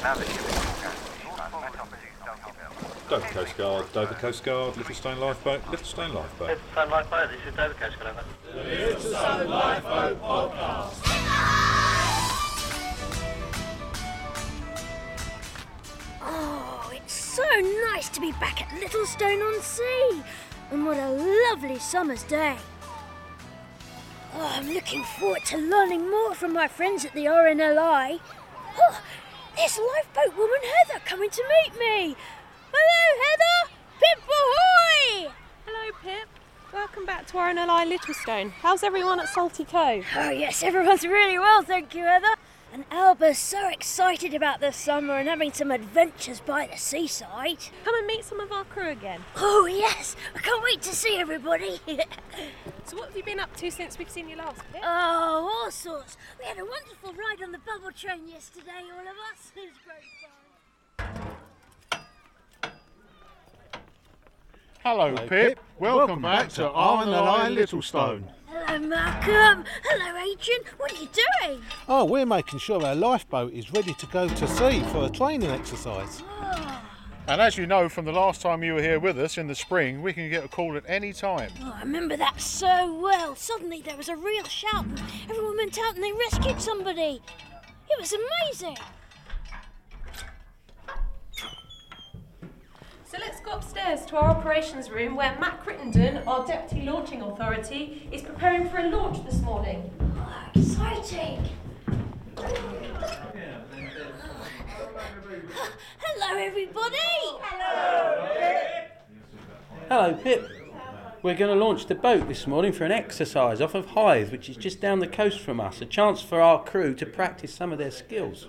Dover Coast Guard, Dover Coast Guard, Littlestone Lifeboat, Littlestone Lifeboat. Littlestone Lifeboat, this is Dover Coast Guard. The Littlestone Lifeboat Podcast. Oh, it's so nice to be back at Littlestone-on-Sea. And what a lovely summer's day. Oh, I'm looking forward to learning more from my friends at the RNLI. Oh, there's lifeboat woman Heather coming to meet me. Hello, Heather! Pip ahoy! Hello, Pip. Welcome back to RNLI Littlestone. How's everyone at Salty Cove? Oh, yes, everyone's really well, thank you, Heather. And Alba's so excited about the summer and having some adventures by the seaside. Come and meet some of our crew again. Oh, yes. I can't wait to see everybody. So what have you been up to since we've seen you last, Pip? Oh, all sorts. We had a wonderful ride on the bubble train yesterday, all of us. It was great fun. Hello, Pip. Welcome back to RNLI Littlestone. Hello, Malcolm. Hello, Adrian. What are you doing? Oh, we're making sure our lifeboat is ready to go to sea for a training exercise. And as you know from the last time you were here with us in the spring, we can get a call at any time. Oh, I remember that so well. Suddenly there was a real shout and everyone went out and they rescued somebody. It was amazing. So let's go upstairs to our operations room where Matt Crittenden, our Deputy Launching Authority, is preparing for a launch this morning. Oh, exciting. Hello, everybody. Hello, Pip. We're going to launch the boat this morning for an exercise off of Hythe, which is just down the coast from us. A chance for our crew to practice some of their skills.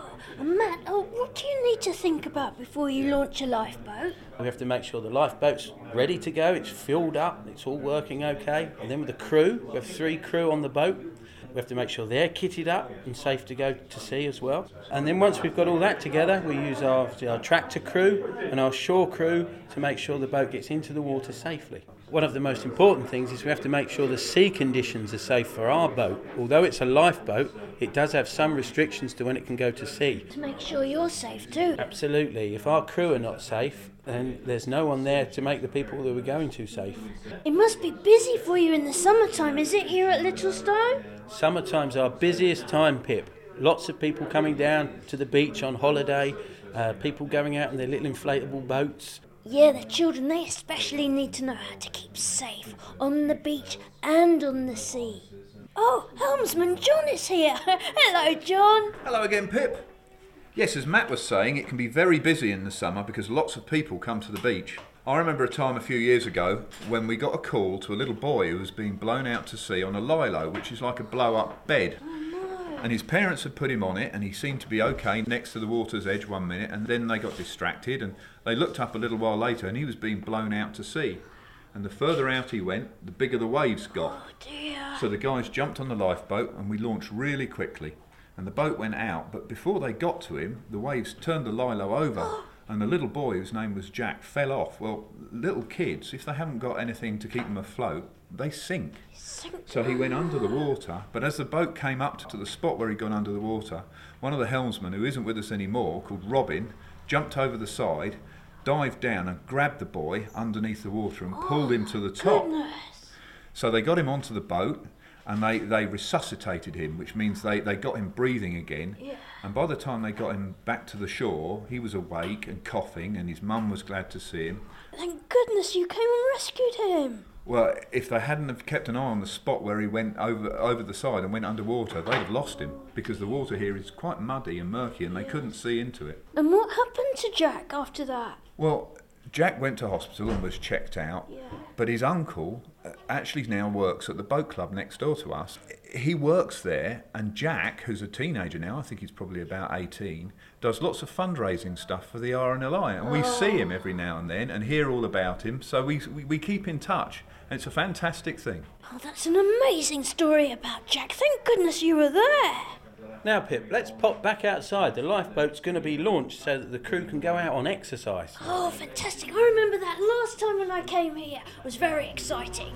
Matt, what do you need to think about before you launch a lifeboat? We have to make sure the lifeboat's ready to go, it's filled up, it's all working okay. And then with the crew, we have 3 crew on the boat. We have to make sure they're kitted up and safe to go to sea as well. And then once we've got all that together, we use our tractor crew and our shore crew to make sure the boat gets into the water safely. One of the most important things is we have to make sure the sea conditions are safe for our boat. Although it's a lifeboat, it does have some restrictions to when it can go to sea. To make sure you're safe too. Absolutely. If our crew are not safe, then there's no one there to make the people that we're going to safe. It must be busy for you in the summertime, is it, here at Littlestone? Summertime's our busiest time, Pip. Lots of people coming down to the beach on holiday, people going out in their little inflatable boats. Yeah, the children, they especially need to know how to keep safe on the beach and on the sea. Oh, Helmsman John is here. Hello, John. Hello again, Pip. Yes, as Matt was saying, it can be very busy in the summer because lots of people come to the beach. I remember a time a few years ago when we got a call to a little boy who was being blown out to sea on a lilo, which is like a blow-up bed. And his parents had put him on it and he seemed to be okay next to the water's edge one minute, and then they got distracted and they looked up a little while later and he was being blown out to sea. And the further out he went, the bigger the waves got. Oh dear. So the guys jumped on the lifeboat and we launched really quickly. And the boat went out, but before they got to him, the waves turned the lilo over. And the little boy, whose name was Jack, fell off. Well, little kids, if they haven't got anything to keep them afloat, they sink. So he went under the water, but as the boat came up to the spot where he'd gone under the water, one of the helmsmen, who isn't with us anymore, called Robin, jumped over the side, dived down and grabbed the boy underneath the water and pulled him to the top. Goodness. So they got him onto the boat and they resuscitated him, which means they got him breathing again. Yeah. And by the time they got him back to the shore, he was awake and coughing, and his mum was glad to see him. Thank goodness you came and rescued him. Well, if they hadn't have kept an eye on the spot where he went over the side and went underwater, they'd have lost him, because the water here is quite muddy and murky and they couldn't see into it. And what happened to Jack after that? Well, Jack went to hospital and was checked out, but his uncle actually now works at the boat club next door to us. He works there, and Jack, who's a teenager now, I think he's probably about 18, does lots of fundraising stuff for the RNLI, and we see him every now and then and hear all about him, so we keep in touch, and it's a fantastic thing. Oh, that's an amazing story about Jack. Thank goodness you were there. Now, Pip, let's pop back outside. The lifeboat's going to be launched so that the crew can go out on exercise. Oh, fantastic. I remember that last time when I came here. It was very exciting.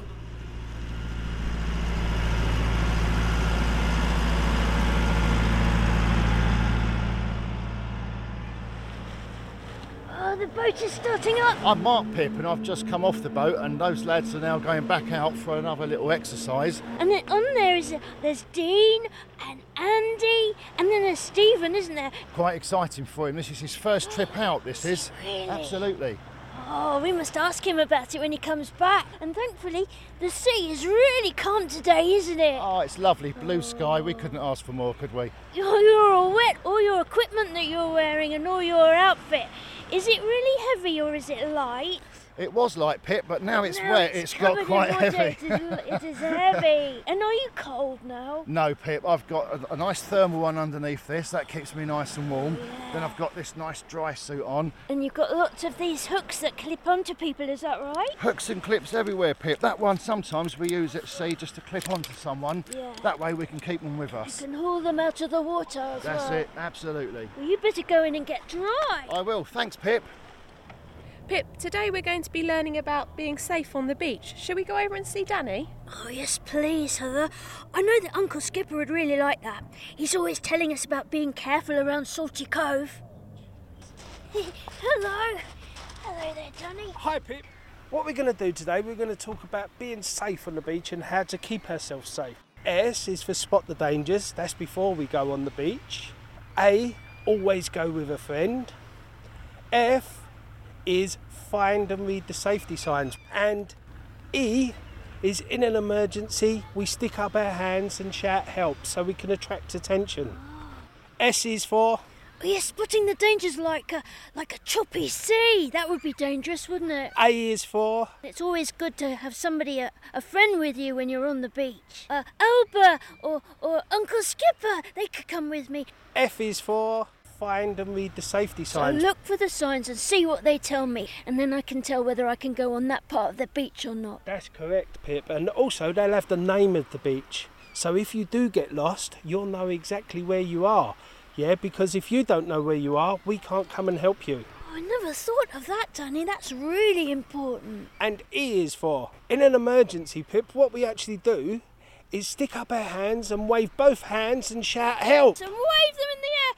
Oh, the boat is starting up. I'm Mark Pip and I've just come off the boat and those lads are now going back out for another little exercise. And then on there's Dean and Andy and then there's Stephen, isn't there? Quite exciting for him. This is his first trip out, this is. Really? Absolutely. Oh, we must ask him about it when he comes back. And thankfully, the sea is really calm today, isn't it? Oh, it's lovely. Blue sky. We couldn't ask for more, could we? You're all wet. All your equipment that you're wearing and all your outfit. Is it really heavy or is it light? It was light, Pip, but now it's Now wet. It's got covered in quite water. heavy. It is heavy. And are you cold now? No, Pip. I've got a nice thermal one underneath this. That keeps me nice and warm. Then I've got this nice dry suit on. And you've got lots of these hooks that clip onto people, is that right? Hooks and clips everywhere, Pip. That one sometimes we use at sea just to clip onto someone. Yeah. That way we can keep them with You us. can haul them out of the water as well. That's it, absolutely. Well, you better go in and get dry. I will. Thanks, Pip. Pip, today we're going to be learning about being safe on the beach. Shall we go over and see Danny? Oh, yes, please, Heather. I know that Uncle Skipper would really like that. He's always telling us about being careful around Salty Cove. Hello. Hello there, Danny. Hi Pip. What we're going to do today, we're going to talk about being safe on the beach and how to keep ourselves safe. S is for spot the dangers. That's before we go on the beach. A, always go with a friend. F is find and read the safety signs. And E is in an emergency, we stick up our hands and shout help so we can attract attention. S is for Oh, yes, spotting the dangers like a choppy sea. That would be dangerous, wouldn't it? A is for It's always good to have somebody, a friend with you when you're on the beach. Alba or Uncle Skipper, they could come with me. F is for find and read the safety So signs. look for the signs and see what they tell me, and then I can tell whether I can go on that part of the beach or not. That's correct, Pip. And also they'll have the name of the beach. So if you do get lost, you'll know exactly where you are. Yeah, because if you don't know where you are, we can't come and help you. Oh, I never thought of that, Danny. That's really important. And E is for, in an emergency, Pip, what we actually do is stick up our hands and wave both hands and shout help. So wave them in the air.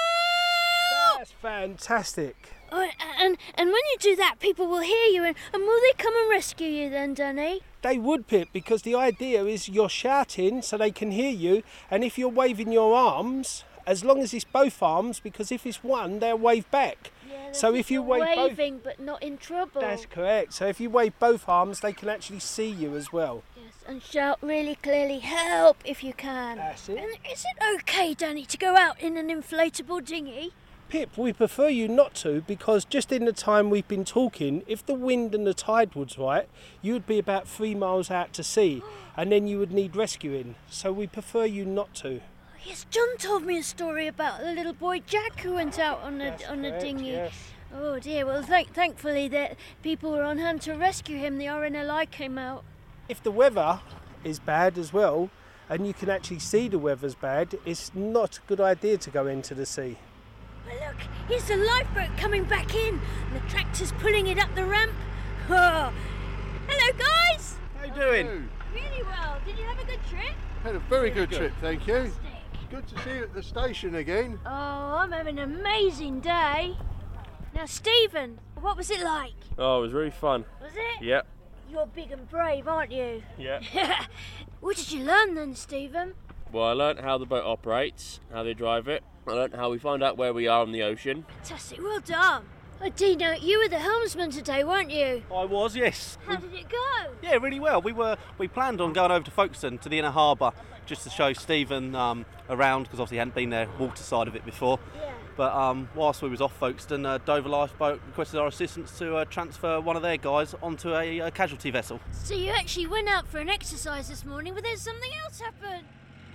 Help! That's fantastic. Oh, and when you do that, people will hear you, and will they come and rescue you then, Danny? They would, Pip, because the idea is you're shouting so they can hear you, and if you're waving your arms, as long as it's both arms, because if it's one, they'll wave back. Yeah, So if you wave both... waving, but not in trouble. That's correct. So if you wave both arms, they can actually see you as well. Yes, and shout really clearly, help, if you can. That's it. And is it okay, Danny, to go out in an inflatable dinghy? Pip, we prefer you not to, because just in the time we've been talking, if the wind and the tide was right, you would be about 3 miles out to sea, and then you would need rescuing. So we prefer you not to. Yes, John told me a story about the little boy Jack who went out on a Correct, dinghy. yes. Oh dear, well thankfully that people were on hand to rescue him. The RNLI came out. If the weather is bad as well, and you can actually see the weather's bad, it's not a good idea to go into the sea. Well look, here's the lifeboat coming back in, and the tractor's pulling it up the ramp. Oh. Hello guys! How you doing? Really well. Did you have a good trip? Had a very good trip, thank you. Fantastic. Good to see you at the station again. Oh, I'm having an amazing day. Now Stephen, what was it like? Oh, it was really fun. Was it? Yep. You're big and brave, aren't you? Yeah. What did you learn then, Stephen? Well, I learnt how the boat operates, how they drive it. I learnt how we find out where we are on the ocean. Fantastic, well done. Oh, Dino, you were the helmsman today, weren't you? I was, yes. How did it go? Yeah, really well. We planned on going over to Folkestone to the inner harbour just to show Stephen around, because obviously he hadn't been there water side of it before. Yeah. But whilst we was off Folkestone, Dover Lifeboat requested our assistance to transfer one of their guys onto a casualty vessel. So you actually went out for an exercise this morning, but then something else happened.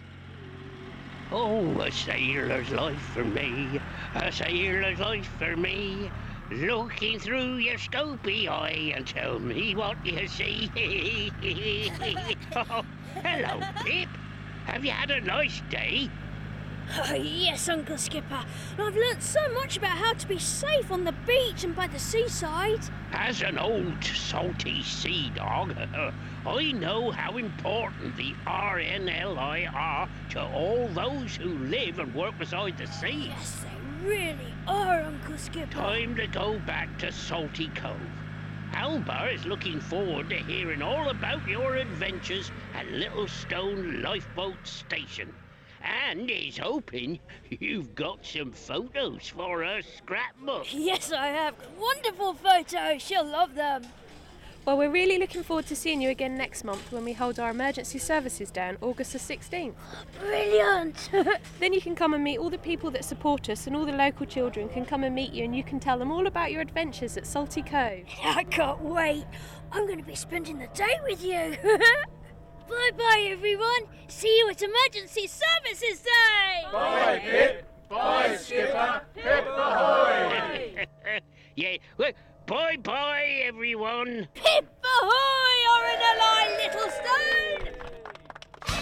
Oh, a sailor's life for me, a sailor's life for me. Looking through your scopy eye and tell me what you see. Oh, hello, Pip. Have you had a nice day? Oh, yes, Uncle Skipper. I've learnt so much about how to be safe on the beach and by the seaside. As an old salty sea dog, I know how important the RNLI are to all those who live and work beside the sea. Yes, they really are, Uncle Skipper. Time to go back to Salty Cove. Alba is looking forward to hearing all about your adventures at Little Stone Lifeboat Station. And is hoping you've got some photos for her scrapbook. Yes, I have. Wonderful photos. She'll love them. Well, we're really looking forward to seeing you again next month when we hold our emergency services day on August the 16th. Brilliant! Then you can come and meet all the people that support us, and all the local children can come and meet you, and you can tell them all about your adventures at Salty Cove. I can't wait. I'm going to be spending the day with you. Bye-bye, everyone. See you at Emergency Services Day. Bye, Pip. Bye, Skipper. Pip ahoy! Yeah, well, bye-bye, everyone. Pip ahoy, RNLI Little Stone!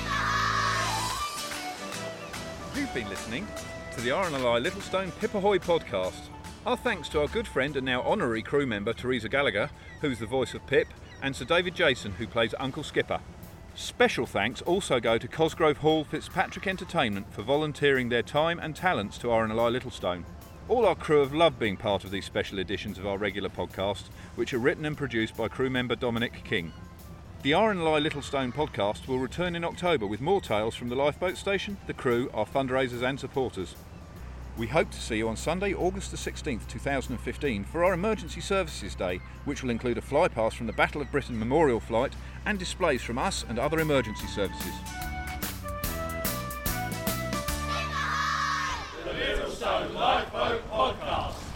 You've been listening to the RNLI Little Stone Pip Ahoy podcast. Our thanks to our good friend and now honorary crew member Teresa Gallagher, who's the voice of Pip, and Sir David Jason, who plays Uncle Skipper. Special thanks also go to Cosgrove Hall Fitzpatrick Entertainment for volunteering their time and talents to RNLI Littlestone. All our crew have loved being part of these special editions of our regular podcast, which are written and produced by crew member Dominic King. The RNLI Littlestone podcast will return in October with more tales from the lifeboat station, the crew, our fundraisers and supporters. We hope to see you on Sunday, August the 16th, 2015 for our Emergency Services Day, which will include a flypast from the Battle of Britain Memorial Flight and displays from us and other emergency services. The Littlestone Lifeboat Podcast.